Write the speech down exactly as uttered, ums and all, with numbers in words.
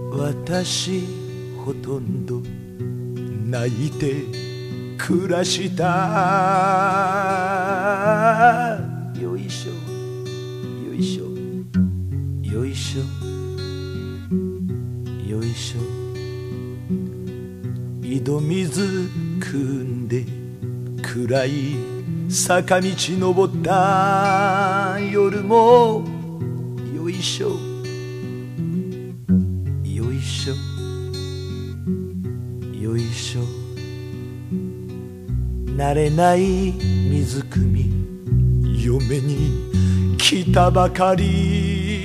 私ほとんど泣いて暮らした。よいしょよいしょよいしょよいしょ。井戸水汲んで暗い坂道登った夜もよいしょよいしょよいしょ。慣れない水汲み嫁に来たばかり。